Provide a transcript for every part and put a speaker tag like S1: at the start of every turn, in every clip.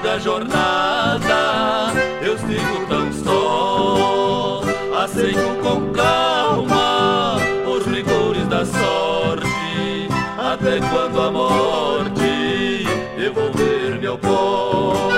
S1: longa jornada eu sigo tão só, aceito com calma os rigores da sorte, até quando a morte devolver-me ao pó.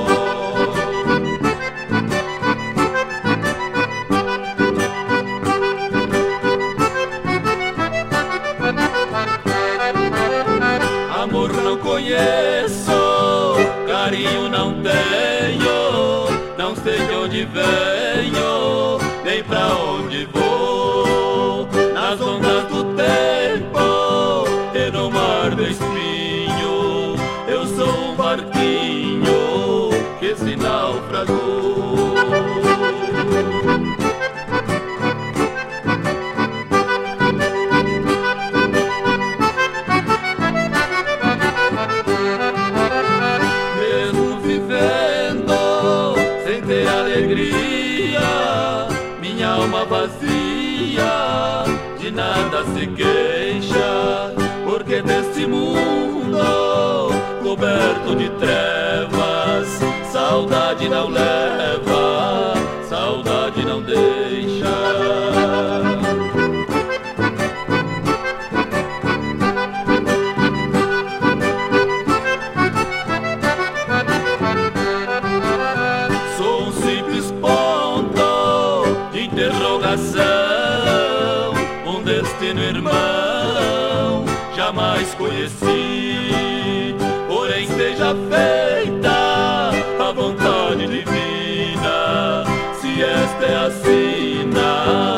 S1: Amor não conheço, carinho não tenho, não sei de onde venho, nem pra onde vou. Nas ondas do tempo e no mar do espinho, eu sou um barquinho que se naufragou. Minha alma vazia de nada se queixa, porque deste mundo coberto de trevas, saudade não leva, saudade não deixa. Um destino irmão jamais conheci, porém seja feita a vontade divina, se esta é a sina.